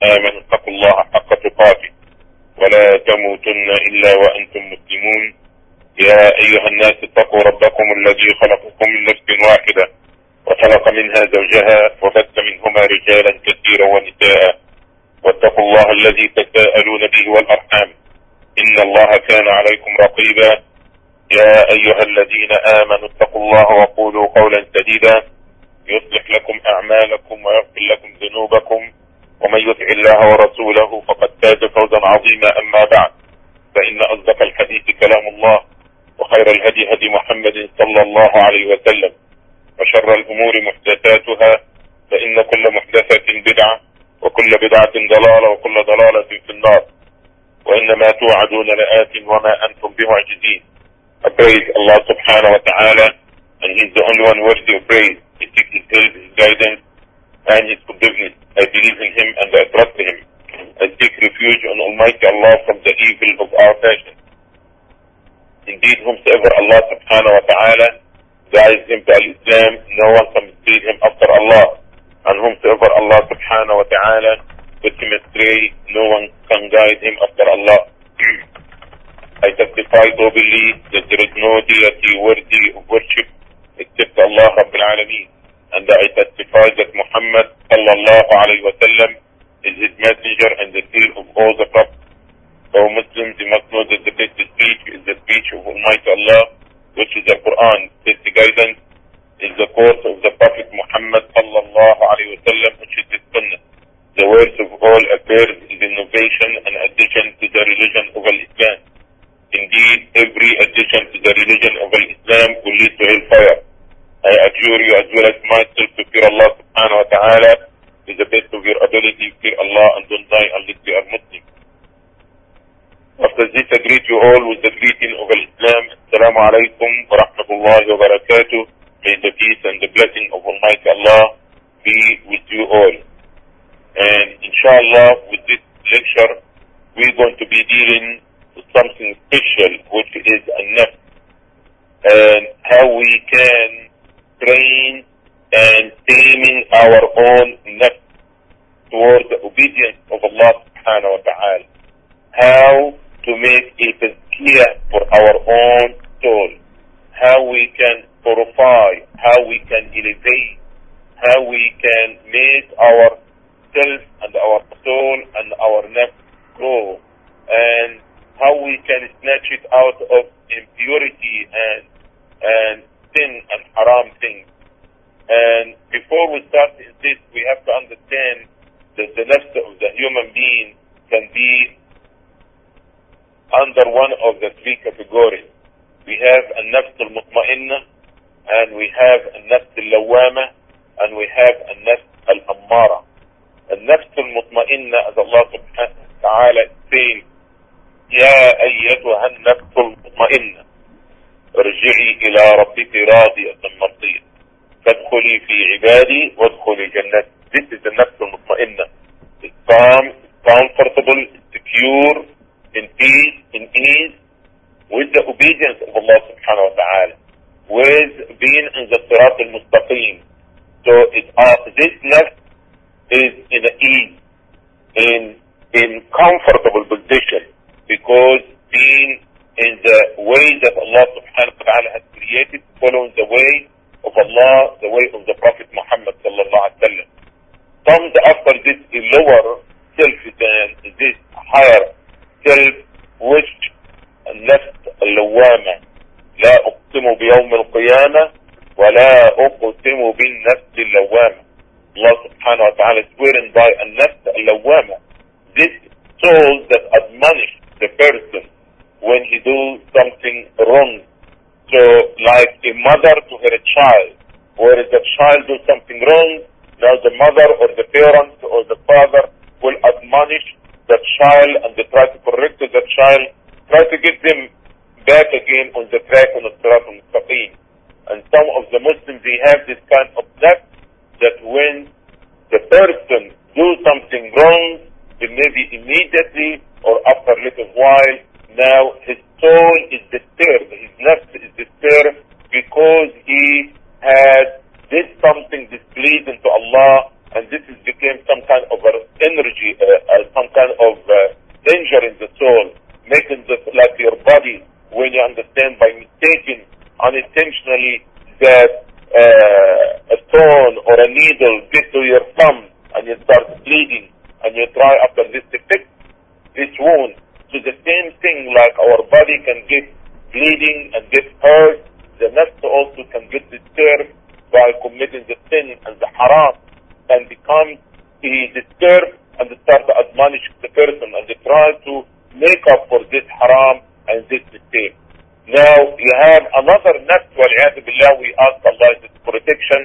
آمنوا اتقوا الله حق تقاته ولا تموتن إلا وأنتم مسلمون. يا أيها الناس اتقوا ربكم الذي خلقكم من نفس واحدة وخلق منها زوجها وبث منهما رجالا كثيرا ونساء، واتقوا الله الذي تساءلون به والأرحام إن الله كان عليكم رقيبا. يا أيها الذين آمنوا اتقوا الله وقولوا قولا سديدا يصلح لكم أعمالكم ويغفر لكم ذنوبكم، ومن يطع الله ورسوله فقد فاز فوزا عظيما. أما بعد، فإن أصدق الحديث كلام الله، وخير الهدي هدي محمد صلى الله عليه وسلم، وشر الأمور محدثاتها، فإن كل محدثة بدعة وكل بدعة ضلالة وكل ضلالة في النار، وإنما توعدون لآت وما أنتم بمعجزين. I praise Allah subhanahu wa ta'ala, and He's the only one worthy of praise. I seek His help, His guidance, and His forgiveness. I believe in Him and I trust Him. I seek refuge on Almighty Allah from the evil of our passion. Indeed, whomsoever Allah subhanahu wa ta'ala guides him to Islam, no one can mislead him after Allah. And whomsoever Allah subhanahu wa ta'ala puts him astray, no one can guide him after Allah. I testify openly that there is no deity worthy of worship except Allah Rabbil Alameen, and I testify that Muhammad sallallahu alayhi wa sallam is his messenger and the seal of all the prophets. O Muslims, you must know that the best speech is the speech of Almighty Allah, which is the Quran. Best guidance is the course of the Prophet Muhammad sallallahu alayhi wa sallam, which is the Sunnah. The worst of all affairs is innovation and addition to the religion of Islam. Indeed, every addition to the religion of Islam will lead to hellfire. I adjure you as well as myself to fear Allah subhanahu wa ta'ala to the best of your ability. Fear Allah and don't die unless you are Muslim. After this, I greet you all with the greeting of Islam. Assalamu alaikum wa rahmatullahi wa barakatuh. May the peace and the blessing of Almighty Allah be with you all. And inshallah, with this lecture, we're going to be dealing with something special, which is an-nafs, and how we can train and taming our own nafs toward the obedience of Allah subhanahu wa ta'ala. How to make a tazkiyah for our own soul. How we can purify, how we can elevate, how we can make our self and our soul and our nafs grow, and how we can snatch it out of impurity and sin and haram things. And before we start in this, we have to understand that the nafs of the human being can be under one of the three categories. We have an-nafs al-mutma'inna, and we have an-nafs al-lawwama, and we have an-nafs al-ammara. An-nafs al-mutma'inna, as Allah subhanahu wa ta'ala says, يا أيتها النفس المطمئنة ارجعي إلى ربك راضية مرضية فادخلي في عبادي وادخلي جنتي. This is the نفس المطمئنة. It's calm, comfortable, secure, in peace, in ease, with the obedience of Allah subhanahu wa ta'ala, with being in the sirat al-mustaqim. So this nafs is in ease, in comfortable position, because being in the way that Allah subhanahu wa ta'ala has created, following the way of Allah, the way of the Prophet Muhammad sallallahu alaihi wasallam. Comes after this a lower self than this higher self, which nafs al-lawwama. لا أقسم بيوم القيامة ولا أقسم بالنفس اللوامة. Allah subhanahu wa ta'ala is swearing by an-nafs al-lawwama. This soul that admonish the person when he do something wrong. So like a mother to her child, or if the child do something wrong, now the mother or the parent or the father will admonish the child and they try to correct the child, try to get them back again on the track on the Sirat al-Mustaqim. And some of the Muslims, they have this kind of nafs that when the person do something wrong, then maybe immediately or after a little while, now his soul is disturbed, his nafs is disturbed because he had did something displeasing to Allah and this became some kind of energy, some kind of danger in the soul, making this like your body, when you understand by mistaking unintentionally that a stone or a needle get to your thumb and you start bleeding and you try after this to fix this wound. So the same thing, like our body can get bleeding and get hurt, the nafs also can get disturbed by committing the sin and the haram, and become disturbed and start to admonish the person and they try to make up for this haram and this mistake. Now you have another nafs, wal'iyadu billah, we ask Allah His protection,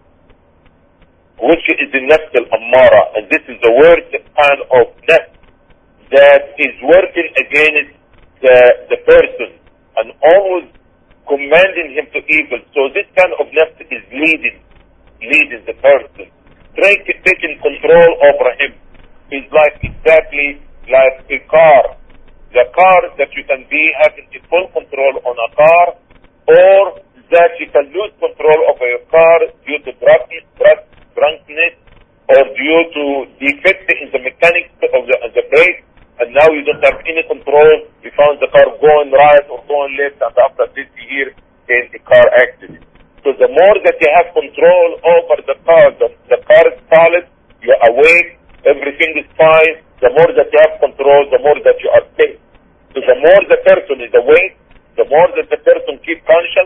which is the nafs al-ammara, and this is the worst kind of nafs that is working against the person and always commanding him to evil. So this kind of nafs is leading the person, taking control over him. It's like exactly like a car. The car that you can be having full control on a car, or that you can lose control over your car due to drunkenness, or due to defect in the mechanics of the brake, and now you don't have any control. You found the car going right or going left, and after this you hear in a car accident. So the more that you have control over the car is solid, you're awake, everything is fine. The more that you have control, the more that you are safe. So the more the person is awake, the more that the person keeps conscious,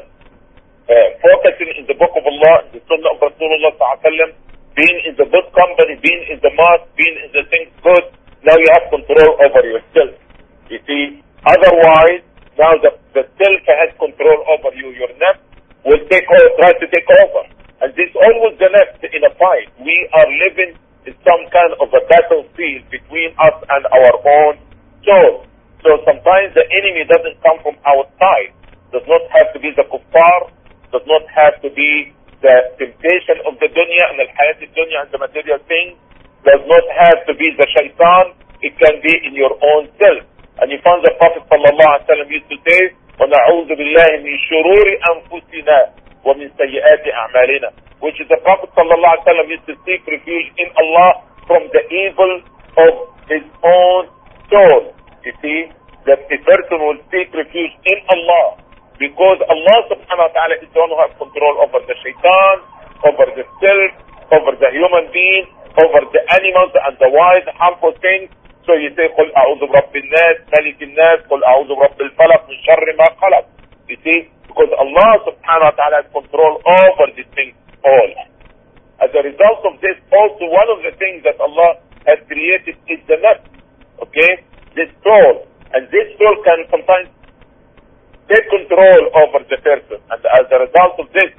focusing in the book of Allah, the Sunnah of Rasulullah sallallahu alaihi wasallam, being in the good company, being in the mosque, being in the things good. Now you have control over yourself. You see, otherwise, now the self has control over you. Your nafs will try to take over. And this always the nafs in a fight. We are living in some kind of a battlefield between us and our own soul. So sometimes the enemy doesn't come from outside. Does not have to be the kuffar, does not have to be the temptation of the dunya and the hayat al-dunya and the material things, does not have to be the shaitan. It can be in your own self. And you found the Prophet sallallahu alaihi wasallam used to say, وَنَعُوذُ بِاللَّهِ مِنْ شُرُورِ أَنفُسِنَا وَمِنْ سَيِّئَاتِ أَعْمَالِنَا, which is the Prophet sallallahu alaihi wasallam used to seek refuge in Allah from the evil of his own soul. You see, that a person will seek refuge in Allah, because Allah subhanahu wa ta'ala is the one who has control over the shaitan, over the self, over the human being, over the animals and the wild harmful things. So you say, قُلْ أَعُوذُ بِرَبِّ النَّاسِ مَلِكِ النَّاسِ قُلْ أَعُوذُ بِرَبِّ الْفَلَقِ مِنْ شَرِّ مَا خَلَقَ. You see, because Allah subhanahu wa ta'ala has control over these things all. As a result of this, also one of the things that Allah has created is the nafs, okay, this soul. And this soul can sometimes take control over the person. And as a result of this,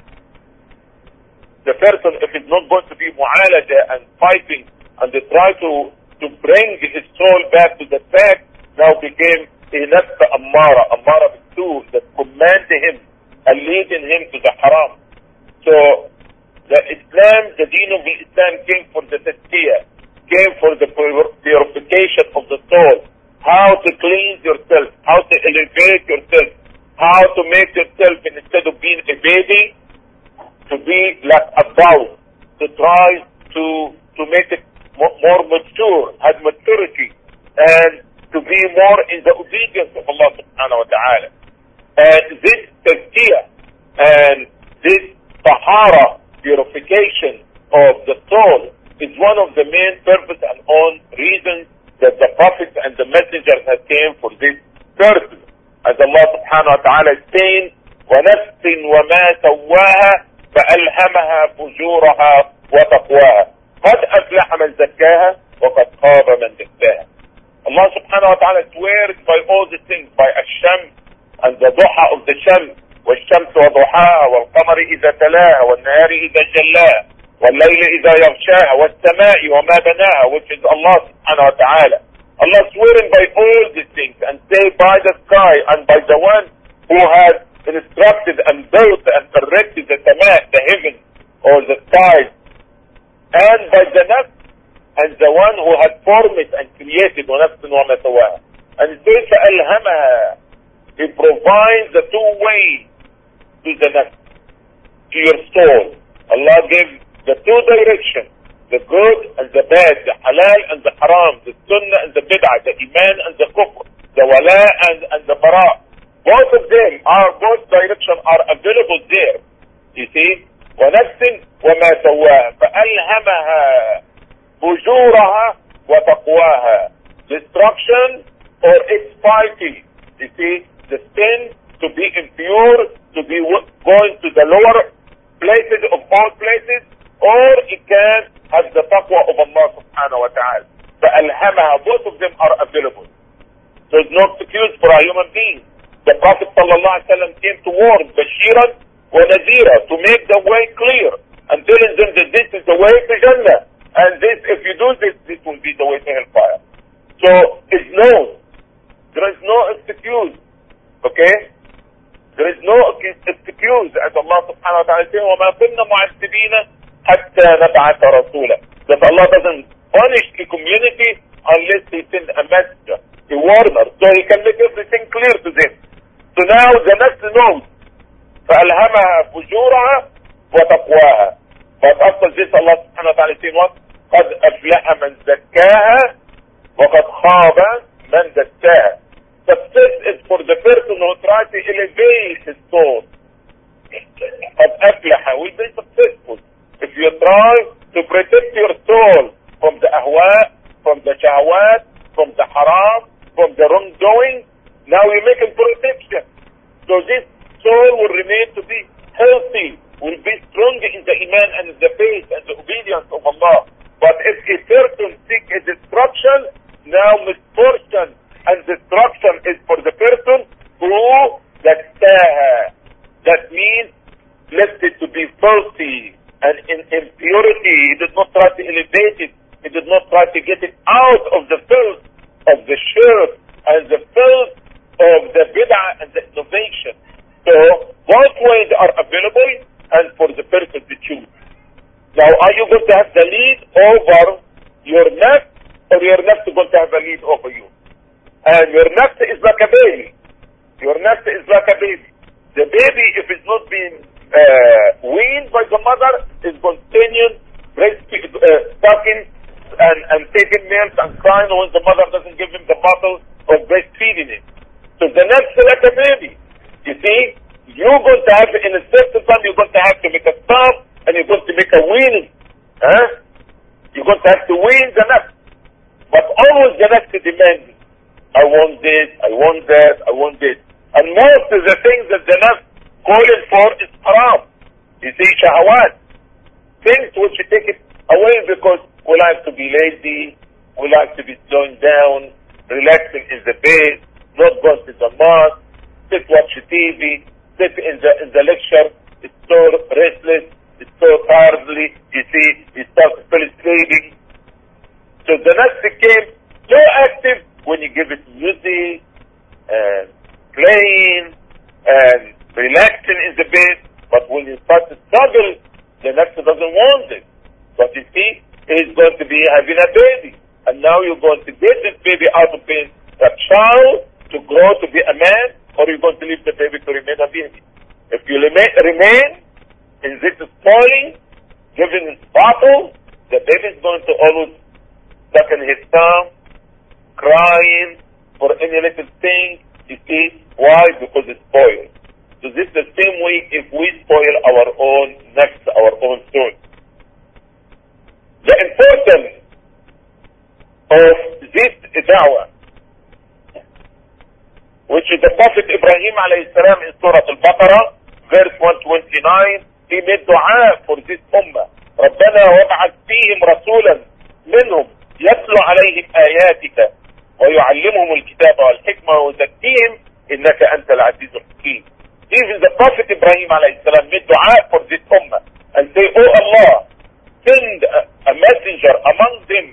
the person, if it's not going to be mu'alaja and fighting, and they try to bring his soul back to the fact, now became a nafs ammara bisu, that commanded him and leading him to the haram. So the Islam, the deen of Islam came for the tazkiyah, came for the purification of the soul, how to cleanse yourself, how to elevate yourself, how to make yourself, instead of being a baby, to be like a doll, to try to make it more mature, have maturity, and to be more in the obedience of Allah subhanahu wa ta'ala. And this tazkiyah and this tahara, purification of the soul, is one of the main purpose and own reasons that the prophets and the messengers have came for this purpose. As Allah subhanahu wa ta'ala is saying, وَنَفْسٍ وَمَا سَوَّاهَا فَأَلْهَمَهَا فُجُورَهَا وَتَقْوَاهَا قَدْ أَفْلَحَ مَنْ زَكَّاهَا وَقَدْ خَابَ مَنْ دَسَّاهَا. Allah subhanahu wa ta'ala swears by all the things, by Ash-Shams and the duha of the Shams, وَالشَّمْسِ وَضُحَاهَا وَالْقَمَرِ إِذَا تَلَاهَا وَالنَّهَارِ إِذَا جَلَّاهَا وَاللَّيْلِ إِذَا يَغْشَاهَا وَالسَّمَاءِ وَمَا بَنَاهَا, which is Allah subhanahu wa ta'ala. Allah swearing by all these things, and say by the sky and by the one who has instructed and built and erected the sama, the heaven or the skies, and by the nafs, and the one who has formed it and created, وَنَفْسٍ وَمَا سَوَّاهَا. And it says فَأَلْهَمَهَا, He provides the two ways to the nafs, to your soul. Allah gives the two directions the good and the bad, the halal and the haram, the sunnah and the bid'ah, the iman and the kufr, the wala and the bara. Both of them both directions are available there. You see? وَنَفْسٍ وَمَا سَوَّاهَا فَأَلْهَمَهَا فُجُورَهَا وَتَقْوَاهَا. Destruction or its fighting. You see? The sin to be impure, to be going to the lower places of all places, or it can have the taqwa of Allah subhanahu wa ta'ala. فَأَلْهَمَهَا. Both of them are available. There is no excuse for a human being. The Prophet sallallahu alaihi wasallam came to warn Bashiran wa Nadira, to make the way clear and telling them that this is the way to Jannah, and this, if you do this, this will be the way to hellfire. So it's known. There is no excuse. Okay? There is no excuse, as Allah subhanahu wa ta'ala says, وَمَا كُنَّا مُعَذِّبِينَ حَتَّى نَبْعَثَ رَسُولًا. That Allah doesn't punish the community unless He sends a messenger, a warner, so He can make everything clear to them. So now the next knows, فَأَلْهَمَهَا فُجُورَهَا وَتَقْوَاهَا. But after this, Allah subhanahu wa ta'ala says what? قَدْ أَفْلَحَ مَنْ زَكَّاهَا وَقَدْ خَابَ مَنْ دَسَّاهَا. Success is for the person who tries to elevate his soul. قَدْ أَفْلَحَ will be successful. If you try to protect your soul from the ahwa, from the shahwat, from the haram, from the wrongdoing, now you make a protection. So this soul will remain to be healthy, will be strong in the iman and the faith and the obedience of Allah. But if a person seeks a destruction, now misfortune and destruction is for the person who that means left it to be filthy and in impurity. He did not try to elevate it. He did not try to get it out of the filth of the shirk and the filth of the bid'ah and the innovation. So both ways are available and for the person to choose. Now, are you going to have the lead over your nafs, or your nafs is going to have a lead over you? And your nafs is like a baby. Your nafs is like a baby. The baby, if it's not being weaned by the mother, is continuing sucking and taking milk and crying when the mother doesn't give him the bottle of breastfeeding him. So the nafs is like a baby. You see, you're going to have, in a certain time, you're going to have to make a stop, and you're going to make a weaning. You're going to have to wean the nafs. But always the nafs is demanding. I want this, I want that, I want this. And most of the things that the nafs calling for is haram. You see, shahawat. Things which you take it away because we like to be lazy, we like to be slowing down, relaxing in the bed, not going to the mosque, sit watching TV, sit in the lecture. It's so restless, it's so tiredly, you see, you start to feel sleepy. So the nafs became so active when you give it music and playing and relaxing in the bed. But when you start to struggle, the nafs doesn't want it. But you see, he's going to be having a baby. And now you're going to get this baby out of being a child to grow to be a man, or you're going to leave the baby to remain a baby. If you remain in this spoiling, giving his bottle, the baby is going to always stuck in his thumb, crying for any little thing. You see, why? Because it's spoiled. So this is the same way if we spoil our own nafs, our own soul. The importance of this da'wah, which is the Prophet Ibrahim alayhi salam in Surah Al-Baqarah, verse 129, he made dua for this ummah. ربنا وابعث فيهم رسولا منهم يتلو عليهم آياتك ويعلمهم الكتاب والحكمة ويزكيهم إنك أنت العزيز الحكيم. Even the Prophet Ibrahim alayhi salam made dua for this ummah and say, Oh Allah, send a messenger among them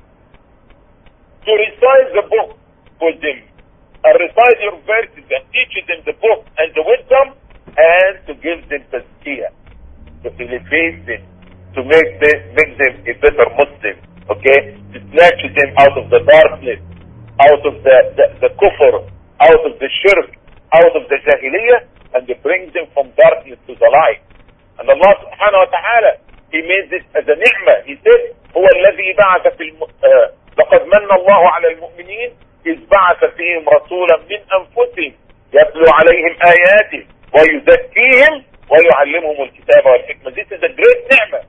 to recite the book for them, and recite your verses and teach them the book and the wisdom, and to give them tazkiyah, to elevate them, to make them a better Muslim, okay? To snatch them out of the darkness, out of the kufr, out of the shirk, out of the jahiliyyah, and to bring them from darkness to the light. And Allah subhanahu wa ta'ala He made this as a ni'mah. He said, هو الذي بعث في لقد من الله على المؤمنين إذ بعث فيهم رسولا من أنفسهم يتلو عليهم آياته ويزكيهم ويعلمهم الكتاب والحكمة. This is a great ni'mah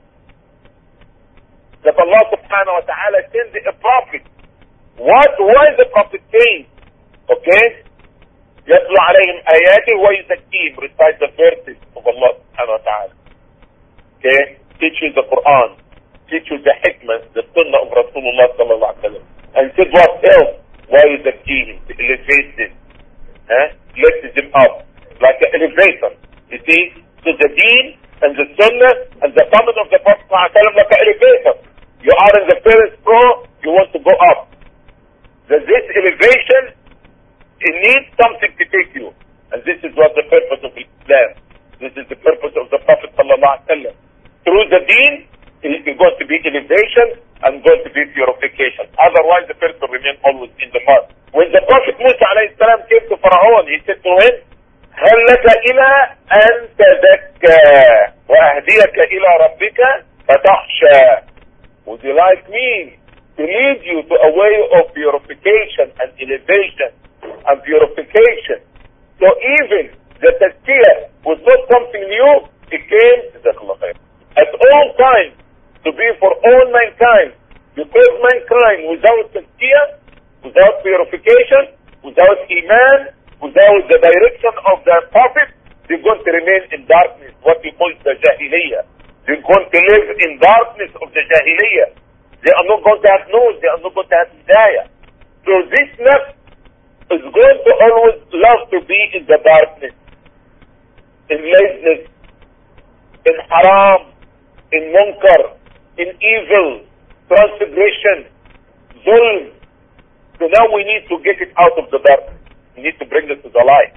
that Allah subhanahu wa ta'ala sends a prophet. Why the prophet came? Okay? يتلو عليهم آياته ويزكيهم, recite the verses of Allah subhanahu wa ta'ala. Okay? Teach you the Quran, teach you the hikmah, the sunnah of Rasulullah sallallahu alaihi wasallam. And said what else? ويزكيهم, to elevate them. Lift them up like an elevator. You see, to the deen and the sunnah and the coming of the Prophet ﷺ like an elevator. You are in the first floor, you want to go up. This elevation, it needs something to take you. And this is what the purpose of Islam. This is the purpose of the Prophet ﷺ. Through the deen, it is going to be elevation and going to be purification. Otherwise, the person remains always in the mud. When the Prophet Musa alayhi salam came to Pharaoh, he said to him, هل لك إلى أن تزكى وأهديك إلى ربك فتخشى. Would you like me to lead you to a way of purification and elevation and purification? So even the tazkiyah was not something new. It came at all times to be for all mankind, because mankind without tazkiyah, without purification, without iman, without the direction of the Prophet, they're going to remain in darkness, what we call the jahiliyyah. They're going to live in darkness of the jahiliyyah. They are not going to have news, they are not going to have hidayah. So this nafs is going to always love to be in the darkness, in laziness, in haram, in munkar, in evil, transgression, zulm. So now we need to get it out of the darkness. We need to bring it to the light.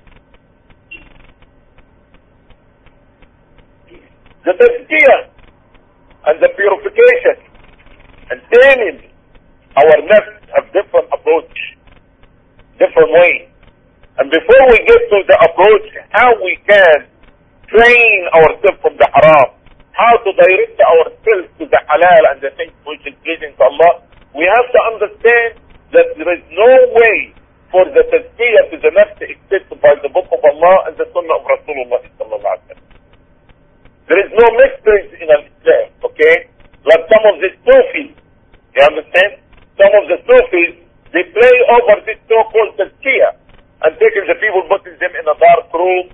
The tazkiyah and the purification and training our nafs have different approach, different way. And before we get to the approach, how we can train ourselves from the haram, how to direct ourselves to the halal and the things which is pleasing to Allah, we have to understand that there is no way for the tazkiyah to the nafs except by the book of Allah and the sunnah of Rasulullah sallallahu alaihi wasallam. There is no mysteries in Islam, okay? Like some of the Sufis, you understand? Some of the Sufis, they play over this so-called tazkiyah and taking the people, putting them in a dark room,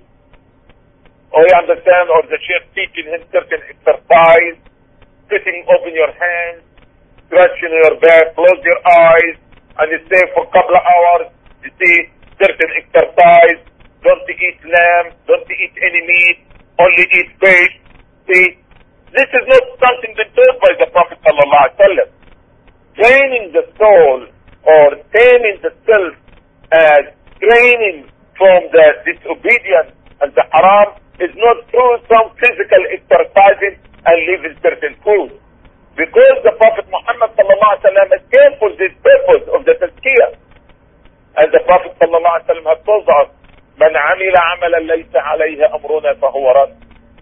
or you understand, or the sheikh teaching him certain exercise, sitting, open your hands, scratching your back, close your eyes, and you stay for a couple of hours, you see, certain exercise, don't eat lamb, don't eat any meat, only eat fish. See, this is not something been taught by the Prophet sallallahu alaihi wasallam. Training the soul or training the self as training from the disobedience and the haram is not through some physical exercising and leaving certain food. Because the Prophet Muhammad sallallahu alaihi wasallam came for this purpose of the tazkiyah. And the Prophet sallallahu alaihi wasallam has told us, من عمل عملا ليس عليه أمرنا فهو رد.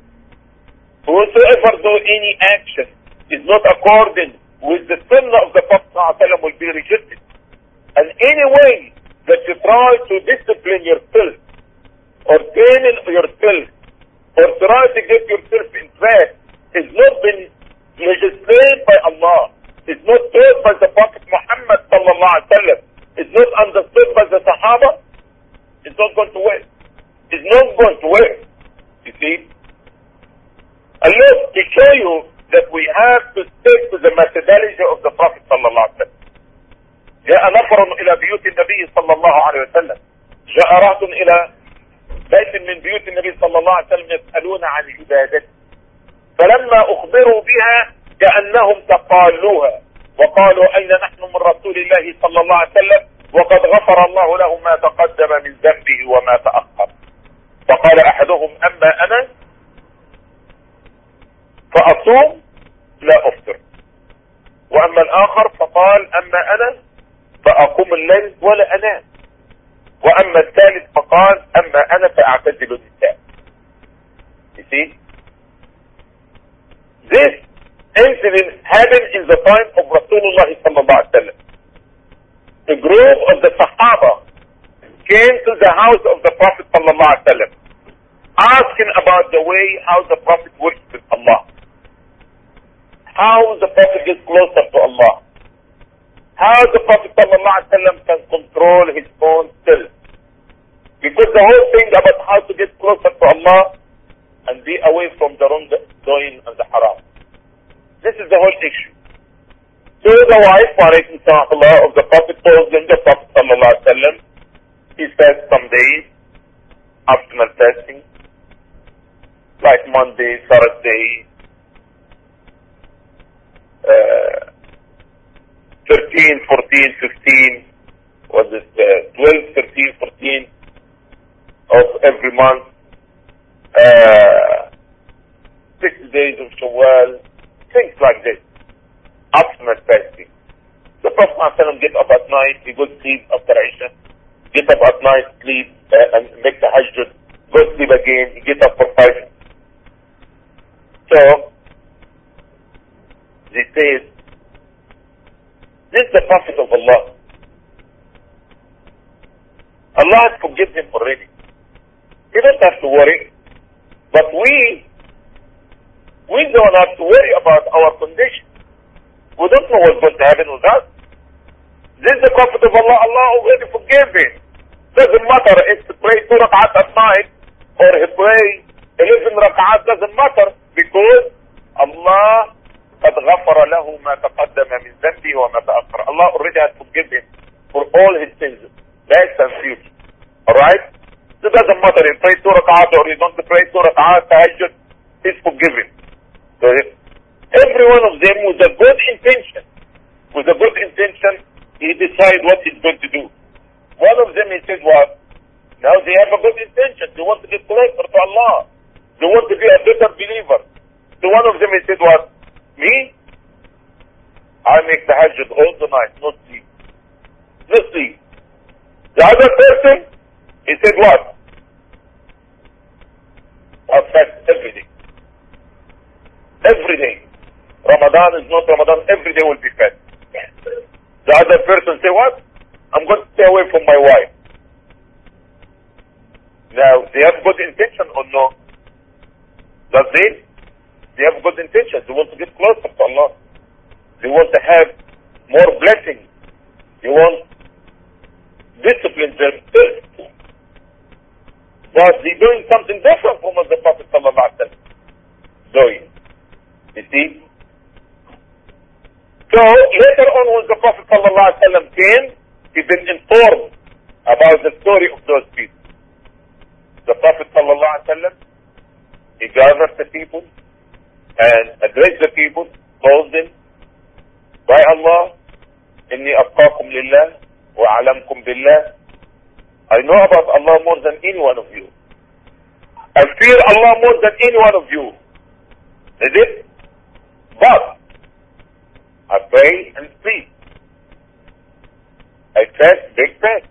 Whosoever do any action is not according with the sunnah of the Prophet sallallahu alaihi wasallam will be rejected. And any way that you try to discipline yourself or train yourself or try to get yourself in track is not been legislated by Allah. It's not taught by the Prophet Muhammad sallallahu alaihi wasallam. It's not understood by the Sahaba. It's not going to work. It's not going to work. You see? And look, to show you that we have to stick to the methodology of the Prophet sallallahu alaihi wasallam. جاء نفر إلى بيوت النبي صلى الله عليه وسلم. جاء رهط إلى بيت من بيوت النبي صلى الله عليه وسلم يسألون عن عبادته. فلما أخبروا بها كأنهم تقالوها وقالوا أين نحن من رسول الله صلى الله عليه وسلم وقد غفر الله له ما تقدم من ذنبه وما تأخر. فقال أحدهم أما أنا فأصوم لا أفطر. وأما الآخر فقال أما أنا فأقوم الليل ولا أنام. وأما الثالث فقال أما أنا فأعتزل النساء. You see? This incident happened in the time of Rasulullah sallallahu alaihi wasallam. A group of the Sahaba came to the house of the Prophet sallallahu alaihi wasallam, asking about the way how the Prophet worships Allah, how the Prophet gets closer to Allah, how the Prophet sallallahu alaihi wasallam can control his own self. Because the whole thing about how to get closer to Allah and be away from the wrongdoing and the haram. This is the whole issue. So the wife, of the Prophet told them, the Prophet sallallahu alaihi wasallam, he fast some days, optional fasting, like Monday, Thursday, 13, 14, 15, was it 12, 13, 14 of every month, 6 days of Shawwal, things like this, optional fasting. The Prophet ﷺ get up at night, he goes sleep after Isha, get up at night, sleep, and make the tahajjud, go sleep again, he get up for 5. So, they say, this is the Prophet of Allah. Allah has forgiven him already. He doesn't have to worry. But we don't have to worry about our condition. We don't know what's going to happen with us. This is the Prophet of Allah. Allah already forgave him. Doesn't matter if he pray 2 rak'at at night or he pray 11 rak'at, doesn't matter, because Allah قد غفر له ما تقدم من ذنبه وما تأخر. Allah already has forgiven him for all his sins, past and future. Alright? So it doesn't matter if you pray 2 rak'at or you don't pray 2 rak'at, tahajjud, he's forgiven. So every one of them with a good intention, he decides what he's going to do. One of them, he said, what? Now they have a good intention. They want to get closer to Allah. They want to be a better believer. So one of them, he said, what? Me? I make the tahajjud all the night, no sleep. No sleep. The other person, he said what? I fast every day. Every day. Ramadan is not Ramadan, every day will be fast. The other person say what? I'm going to stay away from my wife. Now, they have good intention or no? Does they? They have good intentions. They want to get closer to Allah. They want to have more blessings. They want discipline themselves. But they're doing something different from what the Prophet sallallahu alaihi wasallam doing. You see? So later on when the Prophet sallallahu alaihi wasallam came, he's been informed about the story of those people. The Prophet sallallahu alaihi wasallam, he gathered the people and addressed the people, told them, by Allah, inni atqakum lillah wa a'lamkum billah. I know about Allah more than any one of you. I fear Allah more than any one of you. Is it? But I pray and sleep. I fast, big fast.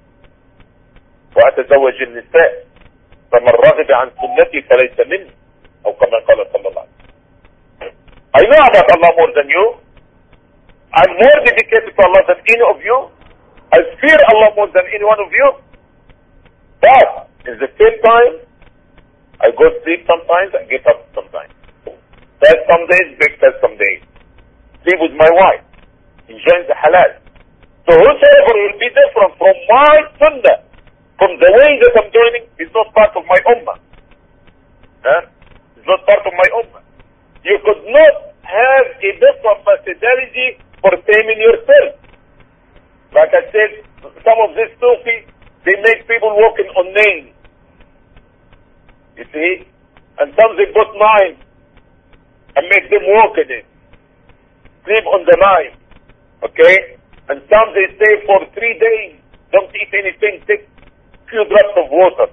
وأتزوج النساء فمن رغب عن سنتي فليس مني أو كما قال صلى الله عليه وسلم. I know about Allah more than you. I'm more dedicated to Allah than any of you. I fear Allah more than any one of you. But at the same time, I go to sleep sometimes, I get up sometimes. Fast some days, big fast some days. Sleep with my wife, enjoying the halal. So whosoever will be different from my sunnah, from the way that I'm doing, is not part of my ummah. It's not part of my ummah. You could not have a different methodology for taming yourself. Like I said, some of these Sufi, they make people walking on nails. You see? And some they put knives and make them walk in it. Sleep on the knife. Okay? And some they stay for 3 days, don't eat anything, take few drops of water.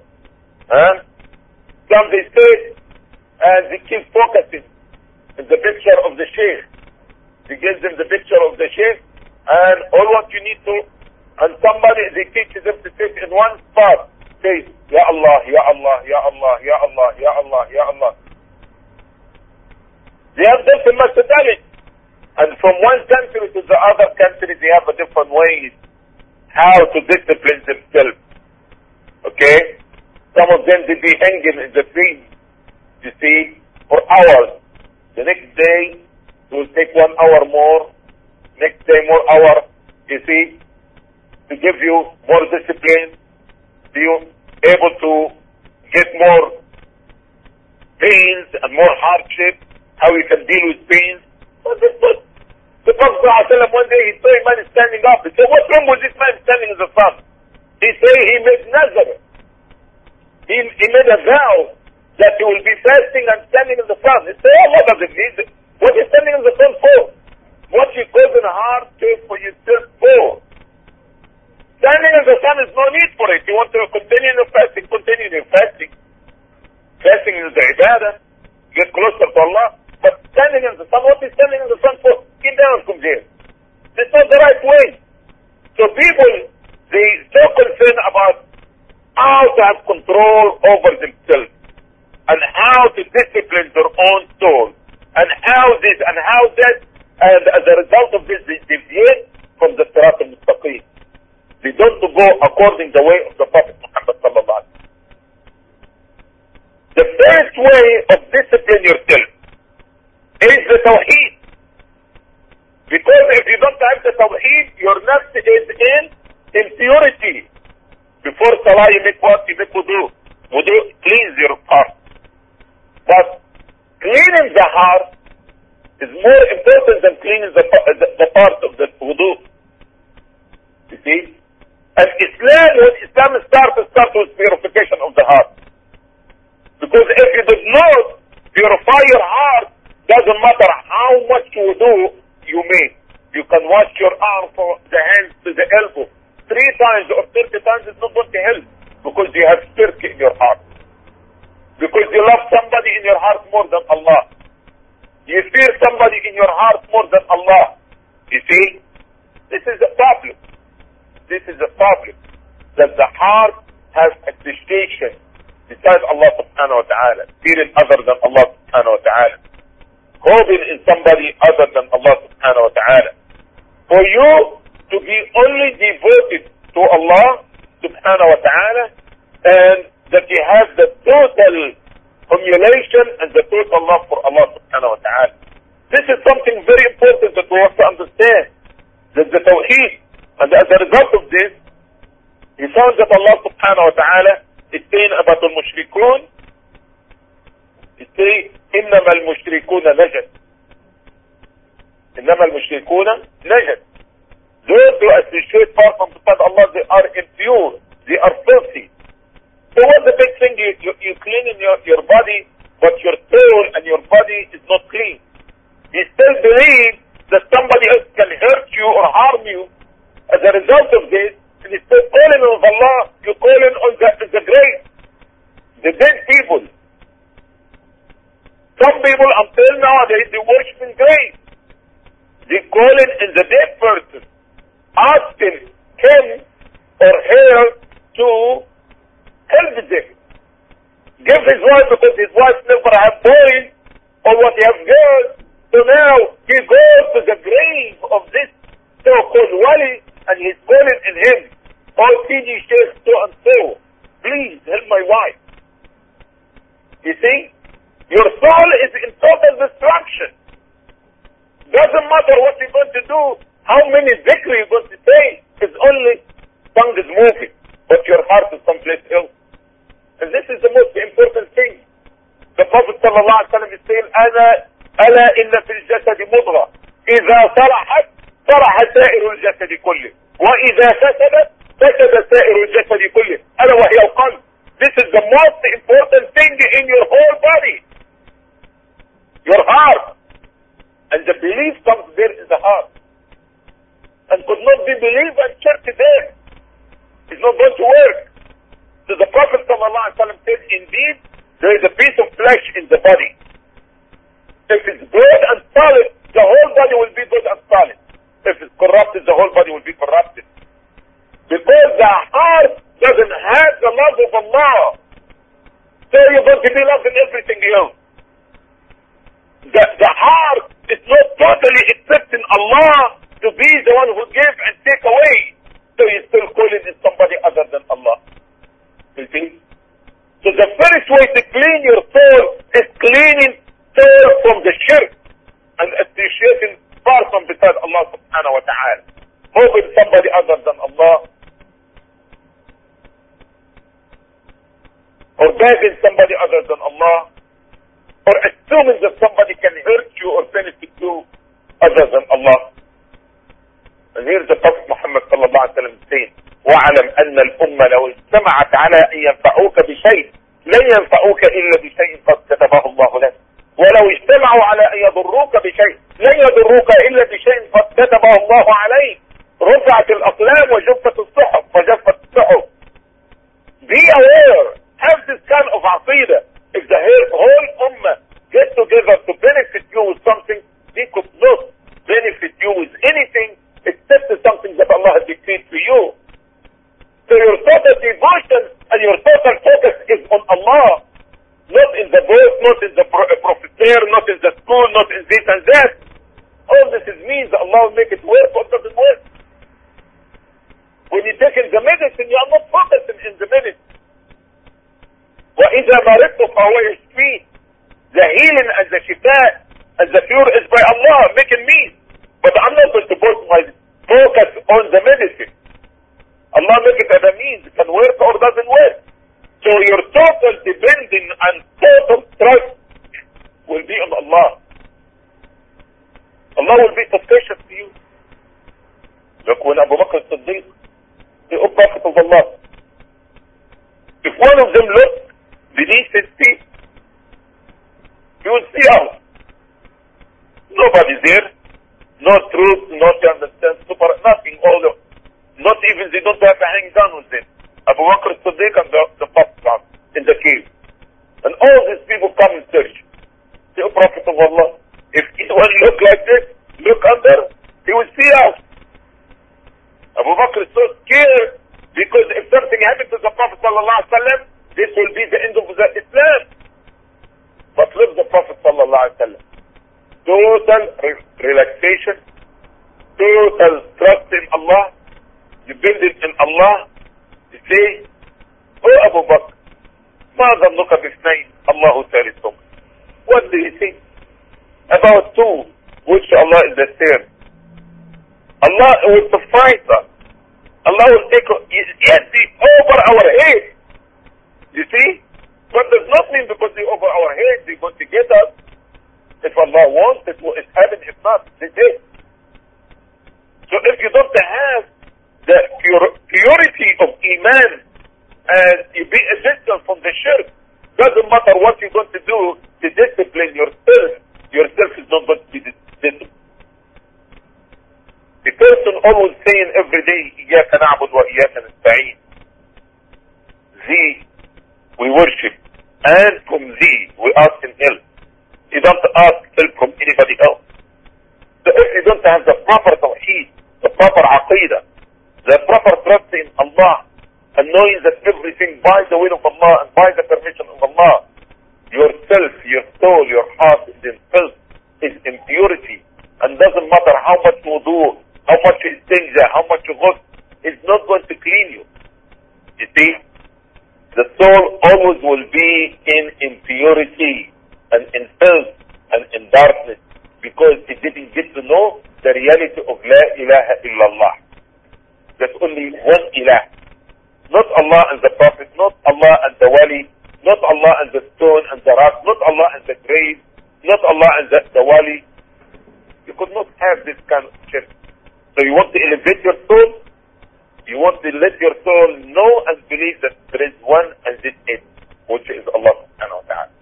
Some they stay and they keep focusing in the picture of the Sheikh. They give them the picture of the Sheikh, and all what you need to, and somebody, they teach them to sit in one spot, say, Ya Allah, Ya Allah, Ya Allah, Ya Allah, Ya Allah, Ya Allah. They have different methodology. And from one country to the other country, they have a different ways how to discipline themselves. Okay? Some of them, they be hanging in the trees, you see, for hours. The next day, they will take 1 hour more. Next day, more hour, you see, to give you more discipline, to you able to get more pains and more hardship, how you can deal with pains. But this was the Prophet one day, he saw a man standing up. He said, what's wrong with this man standing in the sun? He said he made nazar. He made a vow that he will be fasting and standing in the sun. He said, oh, what does it mean? What is standing in the sun for? What you cause in hardship for yourself for? Standing in the sun is no need for it. You want to continue your fasting, continue your fasting. Fasting is the ibadah. Get closer to Allah. But standing in the sun, what is standing in the sun for? Get down from there. That's not the right way. So people, they so concerned about how to have control over themselves and how to discipline their own soul and how this and how that, and as a result of this, they deviate from the Sirat al-Mustaqim. They don't go according the way of the Prophet Muhammad sallallahu alaihi wasallam. The first way of discipline yourself is the Tawheed. Because if you don't have the Tawheed, your nafs is in impurity. Before Salah you make what? You make wudu. Wudu cleans your heart. But cleaning the heart is more important than cleaning the part of the wudu. You see? And Islam, when Islam starts with purification of the heart. Because if you do not purify your heart, doesn't matter how much wudu you make. You can wash your arm from the hands to the elbow 3 times or 30 times, it's not going to help. Because you have shirk in your heart. Because you love somebody in your heart more than Allah. You fear somebody in your heart more than Allah. You see? This is a problem. This is a problem. That the heart has appreciation besides Allah subhanahu wa ta'ala. Fearing other than Allah subhanahu wa ta'ala. Hoping in somebody other than Allah subhanahu wa ta'ala. For you to be only devoted to Allah subhanahu wa ta'ala, and that you have the total humiliation and the total love for Allah subhanahu wa ta'ala. This is something very important that we have to understand. That the Tawheed, and as a result of this, he found that Allah subhanahu wa ta'ala is saying about the mushrikun, he says, إنما المشركون نجس. إنما المشركون نجس. Those who associate far from Allah, they are impure, they are filthy. So what's the big thing? You clean in your body, but your soul and your body is not clean. You still believe that somebody else can hurt you or harm you. As a result of this, and you still calling on Allah, you're calling on the grave, the dead people. Some people until now, they worship in graves. They calling in the dead person, asking him or her to help them. Give his wife because his wife never have boys or what he have girls. So now he goes to the grave of this so-called wali and he's calling in him, oh Sidi Sheikh so and so, please help my wife. You see? Your soul is in total destruction. Doesn't matter what you're going to do, how many victory you're going to say, it's only tongue is moving, but your heart is someplace else. And this is the most important thing. The Prophet ﷺ is saying, ألا إن في الجسد مضغة إذا صلحت صلح سائر الجسد كله وإذا فسدت فسد سائر الجسد كله ألا وهي القلب. This is the most important thing in your whole body. Your heart. And the belief comes there in the heart. And could not be believed and church there. It's not going to work. So the Prophet ﷺ said, indeed, there is a piece of flesh in the body. If it's good and solid, the whole body will be good and solid. If it's corrupted, the whole body will be corrupted. Because the heart doesn't have the love of Allah. So you're going to be loving everything else. the heart is not totally accepting Allah to be the one who gives and take away. So you still calling it somebody other than Allah. You see? So the first way to clean your soul is cleaning soul from the shirk and appreciating far from beside Allah subhanahu wa ta'ala. Hoping somebody other than Allah, or begging somebody other than Allah, or assuming that somebody can hurt you or benefit you other than Allah. And here's the Prophet Muhammad sallallahu alaihi wasallam saying, وَعَلَمْ أَنَّ الْأُمَّةَ لَوْ اجْتَمَعَتْ عَلَى أَنْ يَنْفَعُوكَ بِشَيْءٍ لَنْ يَنْفَعُوكَ إِلَّا بِشَيْءٍ قَدْ كَتَبَهُ اللَّهُ لَكَ وَلَوْ اجْتَمَعُوا عَلى أَنْ يَضُرُّوكَ بِشَيْءٍ لَنْ يَضُرُّوكَ إِلَّا بِشَيْءٍ قَدْ كَتَبَهُ اللَّهُ عَلَيْكَ رفعت الأقلام وجفت الصحف وجفت الصحف. Be aware, have this kind of aqidah. If the whole ummah get together to benefit you with something, they could not benefit you with anything except something that Allah has decreed to you. So your total devotion and your total focus is on Allah, not in the book, not in the professor, not in the school, not in this and that. All this means that Allah will make it work or doesn't work. When you take in the medicine, you are not focusing in the medicine. وَإِذَا مَرِضْتُ فَهُوَ يَشْفِينِ. The healing and the shifa and the cure is by Allah, making me. But I'm not going to put my focus on the medicine. Allah make it as a means, it can work or doesn't work. So your total depending and total trust will be on Allah. Allah will be sufficient to you. Look, when Abu Bakr as-Siddiq, the Prophet of Allah, if one of them looked beneath his feet, he would see out. Nobody's there. No truth, not to understand, nothing, all of, not even they don't have a hang gun with them. Abu Bakr as-Siddiq and the Prophet in the cave. And all these people come and search. The Prophet of Allah, if anyone look like this, look under, he will see out. Abu Bakr is so scared because if something happened to the Prophet sallallahu alaihi wasallam, this will be the end of the Islam. But look, the Prophet sallallahu alaihi wasallam, total relaxation, total trust in Allah, dependent in Allah. You say, oh Abu Bakr, ما ظنك باثنين الله ثالثهم. What do you think about two, which Allah is the third? Allah will suffice us. Allah will take it over our head. You see? But does not mean because they over our head, they're going to get us. If Allah wants, it happens. If not, they did. So if you don't have the purity of Iman and you be a distance from the shirk, doesn't matter what you're going to do to discipline yourself is not going to be disciplined. The person always saying every day, إِيَّاكَ نَعْبُدُ وَإِيَّاكَ نَسْتَعِينُ. Thee we worship, and from thee we ask in help. You don't ask help from anybody else. So if you don't have the proper tawheed, the proper aqidah, the proper trust in Allah, and knowing that everything by the will of Allah and by the permission of Allah, yourself, your soul, your heart is in filth, is impurity, and doesn't matter how much wudu, how much istinja, how much ghusl, is not going to clean you. You see? The soul always will be in impurity and in filth and in darkness because it didn't get to know the reality of La ilaha illallah. There's only one ilah. Not Allah and the Prophet, not Allah and the Wali, not Allah and the stone and the rock, not Allah and the grave, not Allah and the Wali. You could not have this kind of shirk. So you want to elevate your soul? You want to let your soul know and believe that there is one and this is, which is Allah subhanahu wa ta'ala.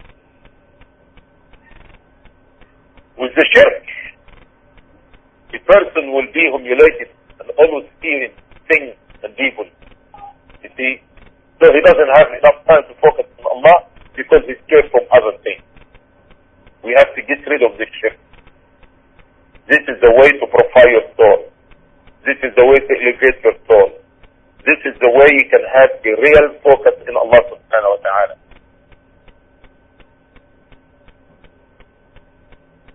With the shirk, the person will be humiliated and always fearing things and people. You see? So he doesn't have enough time to focus on Allah because he's scared from other things. We have to get rid of this shirk. This is the way to profile your soul. This is the way to elevate your soul. This is the way you can have a real focus in Allah subhanahu wa ta'ala.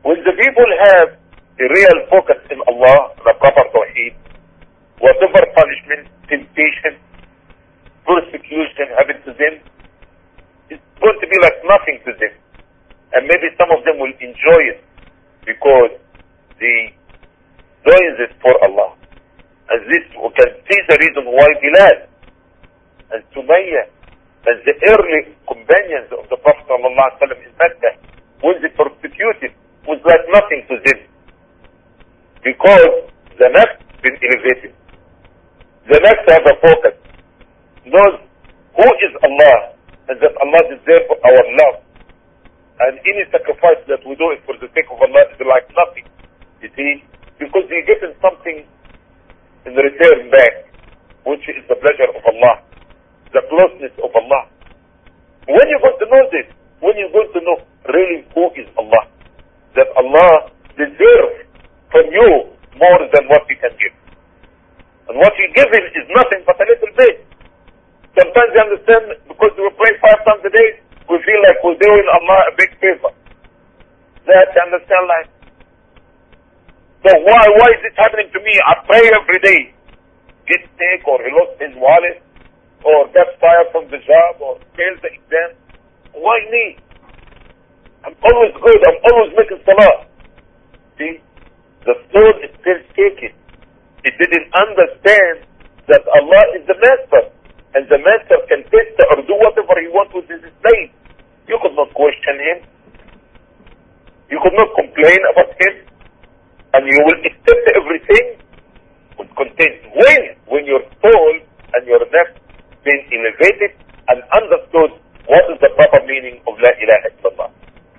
When the people have a real focus in Allah, the proper tawheed, whatever punishment, temptation, persecution happen to them, it's going to be like nothing to them. And maybe some of them will enjoy it because they doing this for Allah. And this, we can see the reason why Bilal and Sumayyah and the early companions of the Prophet ﷺ in Mecca, when they persecuted, was like nothing to them. Because the nafs been elevated. The nafs have a focus. Knows who is Allah and that Allah deserves our love. And any sacrifice that we do it for the sake of Allah is like nothing. You see? Because you're getting something in return back, which is the pleasure of Allah, the closeness of Allah. When you're going to know this, when you're going to know really who is Allah, that Allah deserves from you more than what He can give. And what He given is nothing but a little bit. Sometimes you understand, because we pray 5 times a day, we feel like we're doing Allah a big favor. That you understand, like, so why is it happening to me? I pray every day. Get sick, or he lost his wallet, or gets fired from the job, or fails the exam. Why me? I'm always good. I'm always making salah. See? The soul is still shaking. It didn't understand that Allah is the master. And the master can test or do whatever he wants with his slave. You could not question him. You could not complain about him. And you will accept everything with content. When your soul and your nafs been elevated and understood what is the proper meaning of La ilaha illallah.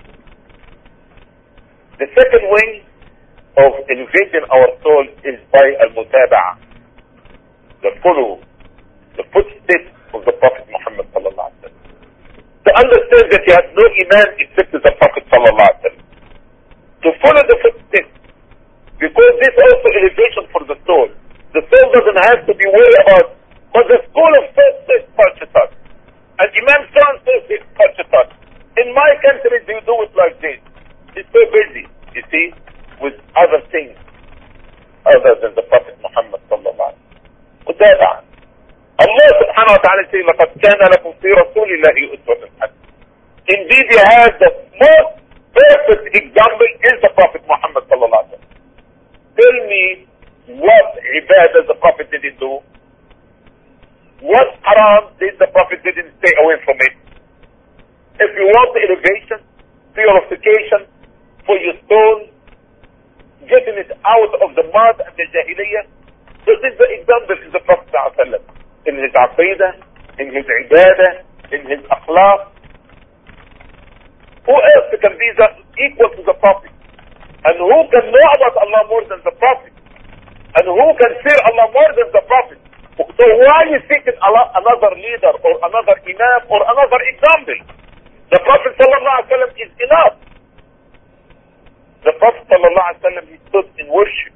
The second way of elevating our soul is by al-mutaba'ah, the footsteps of the Prophet Muhammad sallallahu alaihi wasallam. To understand that you have no iman except the Prophet sallallahu alaihi wasallam. To follow the footsteps, because this is also elevation for the soul. The soul doesn't have to be worried about, but the school of thought says Pakistan, and Imam so-and-so says Pakistan. In my country, they do it like this. It's so busy, you see, with other things other than the Prophet Muhammad sallallahu alaihi wasallam. Allah subhanahu wa ta'ala says, لَقَدْ كَانَ لَكُمْ فِي رَسُولِ اللَّهِ أُسْوَةٌ حَسَنَةٌ. Indeed, you have the most perfect example is the Prophet Muhammad sallallahu alaihi wasallam. Tell me what ibadah the Prophet didn't do. What haram did the Prophet didn't stay away from it. If you want the elevation, purification for your soul, getting it out of the mud and the jahiliyyah, this is the example of the Prophet sallallahu alaihi wasallam. In his aqidah, in his ibadah, in his akhlaq. Who else can be equal to the Prophet? And who can know about Allah more than the Prophet? And who can fear Allah more than the Prophet? So why are you seeking Allah, another leader or another imam or another example? The Prophet sallallahu alaihi wasallam is enough. The Prophet sallallahu alaihi wasallam, he stood in worship.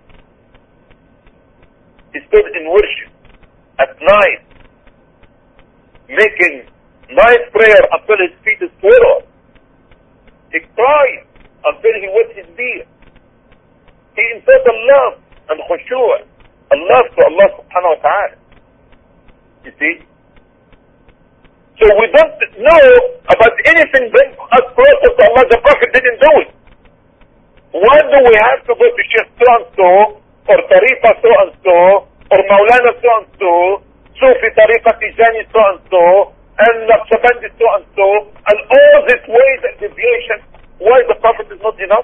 He stood in worship at night, making night prayer until his feet is swollen. He cried until he wet his beard. He in total love and khushu' and love to Allah subhanahu wa ta'ala. You see? So we don't know about anything bring us closer to Allah. The Prophet didn't do it. Why do we have to go to Sheikh so-and-so, or Tariqa so-and-so, or Maulana so-and-so, Sufi Tariqa Tijani so-and-so, and Naqshbandi so-and-so, and all these ways and deviations? Why the Prophet is not enough?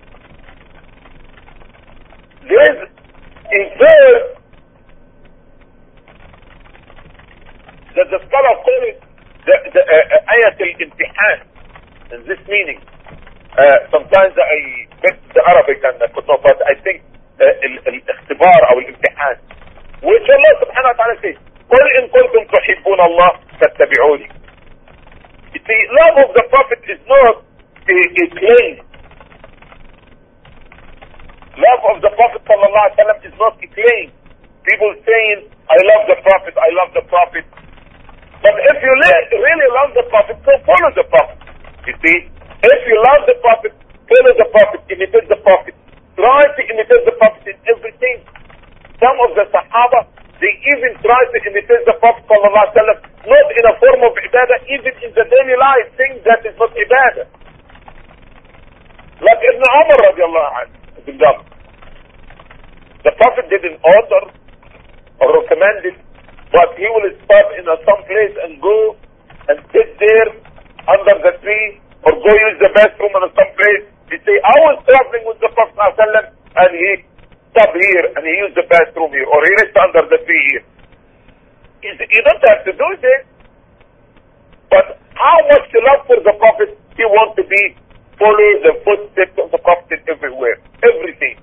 There is a verse that the scholar call it the ayat al-imtihan, in this meaning. Sometimes I get the Arabic and could not, but I think الاختبار او الامتحان, which Allah subhanahu wa ta'ala says, قل إن كنتم تحبون الله فاتبعوني. You see, love of the Prophet is not a claim. Love of the Prophet sallallahu alaihi wasallam is not a claim. People saying, I love the Prophet, I love the Prophet. But if you really love the Prophet, so follow the Prophet. You see, if you love the Prophet, follow the Prophet, imitate the Prophet. Try to imitate the Prophet in everything. Some of the Sahaba, they even try to imitate the Prophet sallallahu alaihi wasallam, not in a form of ibadah, even in the daily life, things that is not ibadah. Like Ibn Umar radiallahu anhu. The Prophet didn't order or recommend it, but he will stop in some place and go and sit there under the tree or go use the bathroom in some place. He say, I was traveling with the Prophet ﷺ and he stopped here and he used the bathroom here, or he rests under the tree here. You don't have to do this. But how much love for the Prophet he wants to be, follow the footsteps of the Prophet everywhere, everything.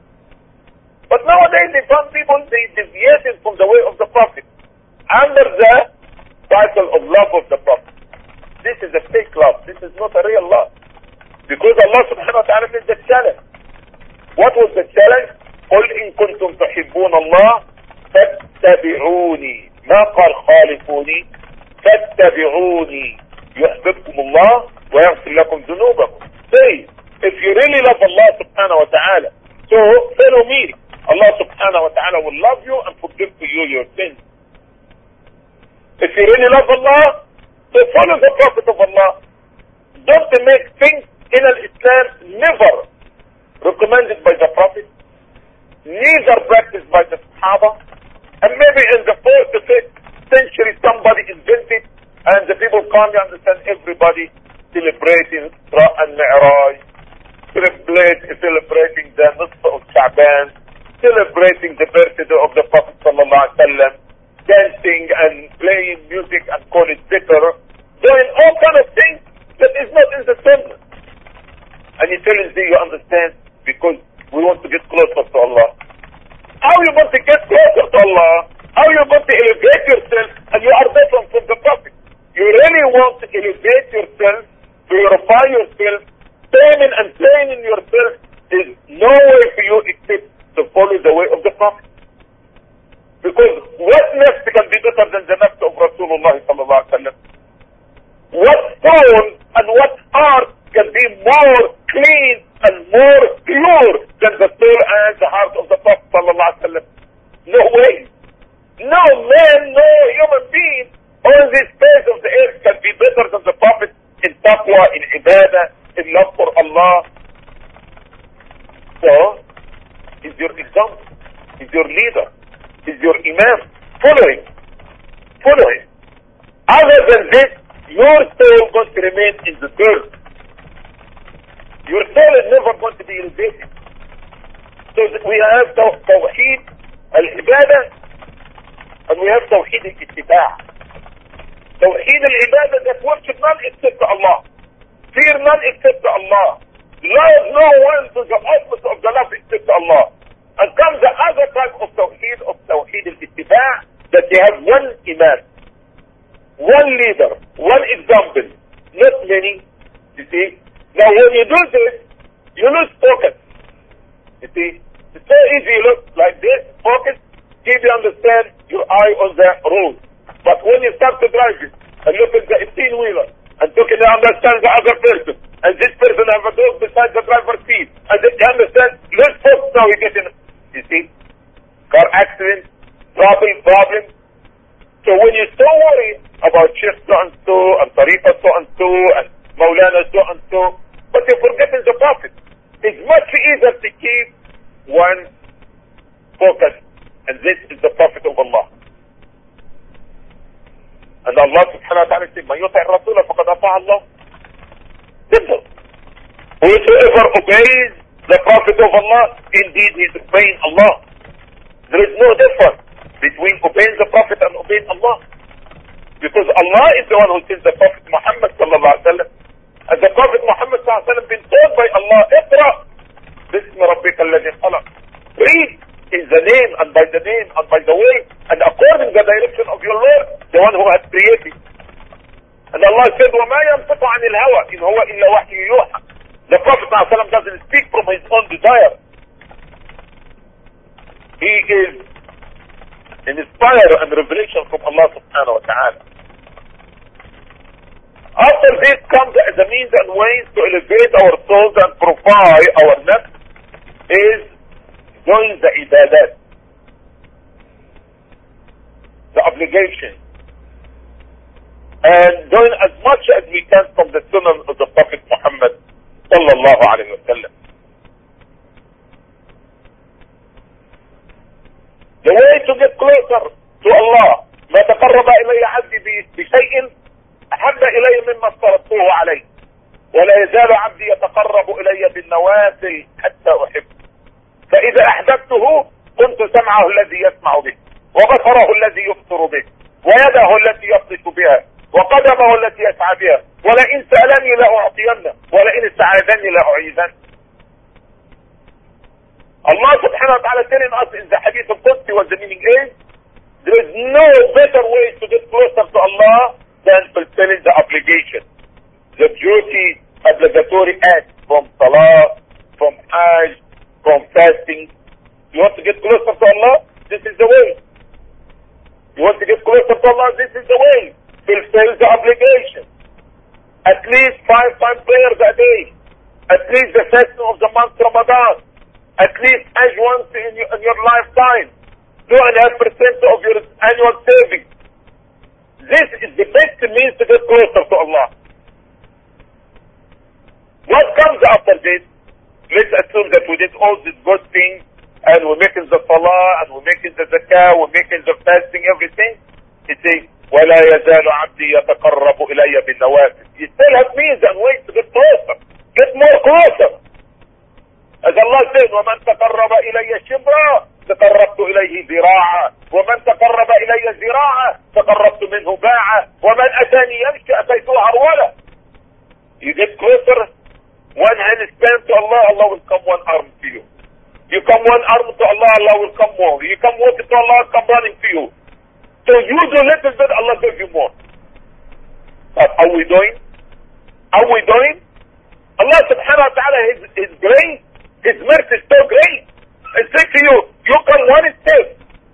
But nowadays they found people, they deviated from the way of the Prophet under the title of love of the Prophet. This is a fake love. This is not a real love. Because Allah subhanahu wa ta'ala is the challenge. What was the challenge? قُلْ إِن كُنْتُمْ تُحِبُّونَ اللَّهَ فَاتَّبِعُونِي ما قال خالفوني فَاتَّبِعُوني يُحْبِبْكُمُ اللَّهُ وَيَغْفِرْ لَكُمْ ذُنُوبَكُمْ. Say, if you really love Allah subhanahu wa ta'ala, so follow me. Allah subhanahu wa ta'ala will love you and forgive to you your sins. If you really love Allah, so follow the Prophet of Allah. Don't make things in Islam never recommended by the Prophet, neither practiced by the Sahaba, and maybe in the 4th to 5th century somebody invented, and the people can't understand. Everybody celebrating Isra and Mi'raj, celebrating the Nisf of Sha'ban, celebrating the birthday of the Prophet sallallahu alaihi wasallam, dancing and playing music and call it dhikr, doing all kind of things that is not in the Sunnah. And he tells you understand, because we want to get closer to Allah. How you want to get closer to Allah? How you want to elevate yourself and you are different from the Prophet? You really want to elevate yourself, purify yourself, training and training yourself is no way for you except to follow the way of the Prophet. Because what nafs can be better than the nafs of Rasulullah sallallahu alaihi wasallam? What stone and what art can be more clean and more pure than the soul and the heart of the Prophet sallallahu alaihi wasallam? No way. No man, no human being on this face of the earth can be better than the Prophet in taqwa, in ibadah, in love for Allah. So, is your example, is your leader, is your imam. Follow him. Follow him. Other than this, your soul is going to remain in the dirt. Your soul is never going to be elevated. So we have Tawheed al-Ibadah and we have Tawheed al-Ittibaa. Tawheed al-Ibadah, that worship none except Allah. Fear none except Allah. Love no one to the opposite of the love except Allah. And comes the other type of Tawheed al-Ittibaa, that they have one Imam, one leader, one example, not many. You see? Now when you do this, you lose focus. You see? It's so easy, you look like this, focus, keep you understand your eye on the road. But when you start to drive it, and look at the 18-wheeler, and you can understand the other person, and this person have a dog beside the driver's seat, and you understand, let's focus now, you get in. You see? Car accident, problem. So when you're so worried about Sheikh so-and-so, and Tariqa so-and-so, and Maulana so-and-so, but you're forgetting the Prophet. It's much easier to keep one focus, and this is the Prophet of Allah. And Allah subhanahu wa ta'ala said, مَنْ يُطِعِ الرَّسُولَ فَقَدْ أَطَاعَ اللَّهَ. Simple. Whosoever obeys the Prophet of Allah, indeed he is obeying Allah. There is no difference between obeying the Prophet and obeying Allah. Because Allah is the one who sent the Prophet Muhammad sallallahu alaihi wasallam. And the Prophet Muhammad sallallahu alaihi wasallam been told by Allah, اقرأ باسم ربك الذي خلق. Read in the name and by the name and by the way and according to the direction of your Lord, the one who has created. And Allah said, وَمَا يَنْطِقُ عَنِ الْهَوَىٰ إِنْ هُوَ إِلَّا وَحْيٌ يُوحَىٰ. The Prophet sallallahu alaihi wasallam doesn't speak from his own desire. He is inspired and revelation from Allah subhanahu wa ta'ala. After this comes the as a means and ways to elevate our souls and provide our nafs is doing the ibadat, the obligation, and doing as much as we can from the sunnah of the Prophet Muhammad sallallahu alayhi wa sallam. The way to get closer to Allah, ما تقرب إلي عبدي بشيء أحب إلي مما افترضته عليه ولا يزال عبدي يتقرب إلي بالنوافل حتى أحب فإذا أحببته كنت سمعه الذي يسمع به وبصره الذي يبصر به ويده التي يبطش بها وقدمه التي يسعى بها ولئن سألني لأعطينه ولئن استعاذني لأعيذنه. Allah subhanahu wa ta'ala telling us in the hadith of Qudsi what the meaning is, there is no better way to get closer to Allah than fulfilling the obligation, the duty, obligatory act from salah, from hajj, from fasting. You want to get closer to Allah? This is the way. You want to get closer to Allah? This is the way. Fulfill the obligation. At least 5 times prayers a day. At least the fasting of the month Ramadan. At least hajj once in your lifetime. 2.5% of your annual savings. This is the best means to get closer to Allah. What comes after this? Let's assume that we did all these good things and we're making the salah and we're making the zakah, we're making the fasting, everything. It says, وَلَا يَزَالُ عَبْدِي يَتَقَرَّبُ إِلَيَّ بِالنَّوَافِلِ. You still have means and ways to get closer. Get more closer. As Allah says, وَمَنْ تَقَرَّبَ إِلَيَّ شِبْرًا تقربت إليه ذراعا ومن تقرب إلي ذراعا تقربت منه باعا ومن أتاني يمشي أتيته هرولا. You get closer, one hand stands to Allah, Allah will come one arm to you. You come one arm to Allah, Allah will come more. You come walking to Allah, come running to you. So you do little bit, Allah gives you more. But are we doing? Are we doing? Allah subhanahu wa ta'ala is great. His mercy is so great. I say to you, you come one step,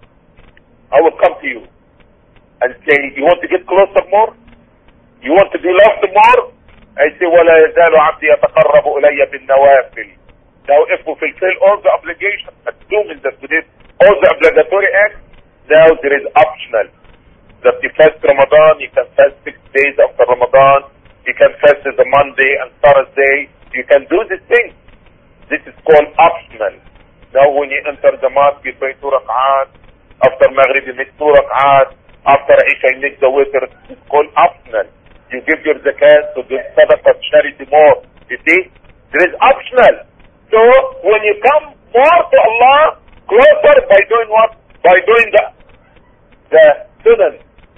I will come to you and say, you want to get closer more? You want to be loved more? I say, وَلَا يَزَالُ عَبْدِي يَتَقَرَّبُ إِلَيَّ بِالنَّوَافِلِ. Now if we fulfill all the obligations, assuming that we did all the obligatory acts, now there is optional. That you fast Ramadan, you can fast 6 days after Ramadan, you can fast the Monday and Thursday, you can do this thing. This is called optional. Now when you enter the mosque, you pray 2 rak'at. After Maghrib, you make 2 rak'at. After Isha, you make the witr. It's called optional. You give your zakat to do sadaqah, charity more. You see? There is optional. So when you come more to Allah, closer by doing what? By doing the sunnah.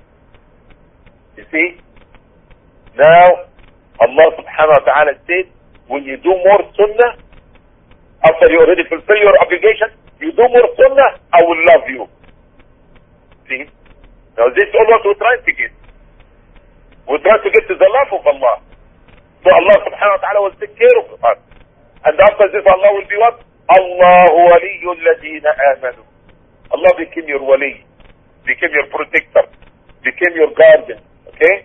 You see? Now, Allah subhanahu wa ta'ala said, when you do more sunnah, after you already fulfill your obligation, you do more sunnah, I will love you. See? Now this is all what we're trying to get. We're trying to get to the love of Allah. So Allah subhanahu wa ta'ala will take care of us. And after this Allah will be what? Allahu waliyyu alladhina amanu. Allah became your wali, became your protector, became your guardian. Okay?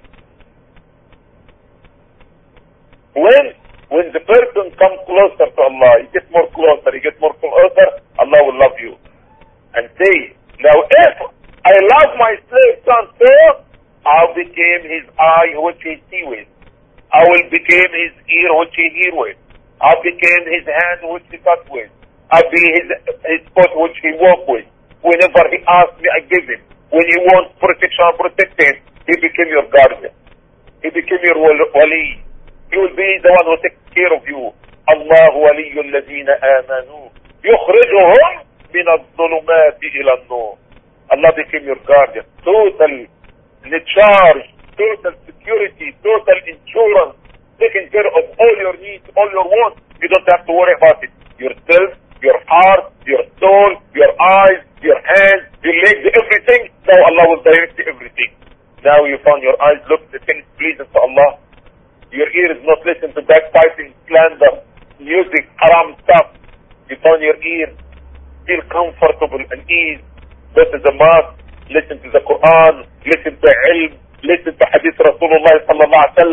When the person comes closer to Allah, he gets more closer, Allah will love you. And say, now if I love my slave son so, I became his eye which he see with. I will become his ear which he hear with. I became his hand which he touch with. I be his foot which he walk with. Whenever he asks me, I give him. When he wants protection, I protect him. He became your guardian. He became your wali. He will be the one who takes care of you. Allah waliyyu alladhina amanu yukhrijuhum min adh-dhulumati ila an-nur. Allah became your guardian. Total charge, total security, total insurance, taking care of all your needs, all your wants. You don't have to worry about it. Yourself, your heart, your soul, your eyes, your hands, your legs, everything. Now Allah will direct everything. Now you found your eyes look the things pleasing to Allah. Your ears not listen to backbiting, slander, music, haram stuff. You found your ears feel comfortable and ease. Go to the mosque, listen to the Quran, listen to ilm, listen to hadith Rasulullah sallallahu alaihi wasallam.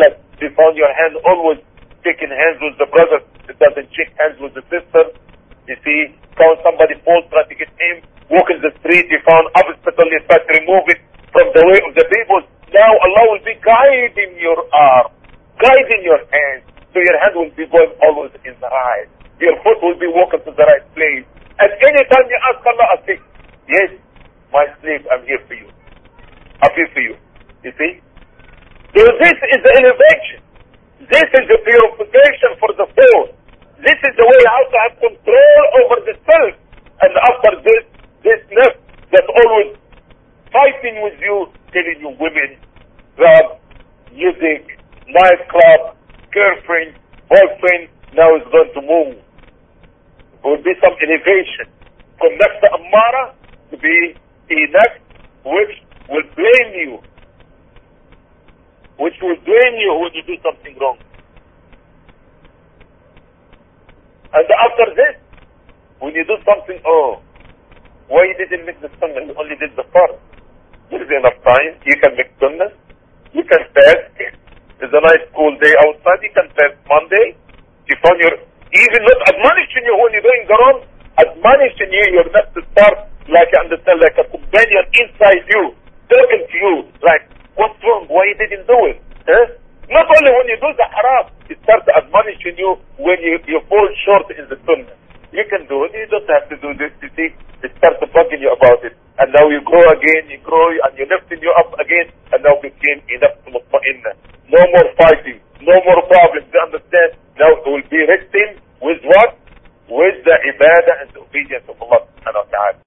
They found your hand always shaking hands with the brother. It doesn't shake hands with the sister. You see, found somebody falls, try to get him. Walk in the street, you found obstacle, you start to remove it from the way of the people. Now Allah will be guiding your arm, guiding your hand. So your hand will be going always in the right. Your foot will be walking to the right place. And anytime you ask Allah, I say, yes, my slave, I'm here for you. I'm here for you. You see? So this is the elevation. This is the purification for the soul. This is the way how to have control over the self. And after this nafs that's always fighting with you, telling you women, drugs, music, nightclub, girlfriend, boyfriend, now it's going to move. There will be some elevation from nafs ammara to be a nafs which will blame you. Which will blame you when you do something wrong. And after this, when you do something, oh, why you didn't make the sunnah? You only did the fard. There is enough time. You can make sunnah. You can fast. It's a nice cool day outside. You can fast Monday. You found your, even not admonishing you when you're doing the wrong, admonishing you, your nafs to start, like you understand, like a companion inside you, talking to you, like, what's wrong? Why you didn't do it? Not only when you do the haram, it starts admonishing you when you fall short in the sunnah. You can do it. You don't have to do this. You see, it starts bugging you about it. And now you grow again, you grow, and you're lifting you up again, and now became enough to mutma'inna. No more fighting. No more problems. You understand? Now it will be resting with what? With the ibadah and the obedience of Allah subhanahu wa ta'ala.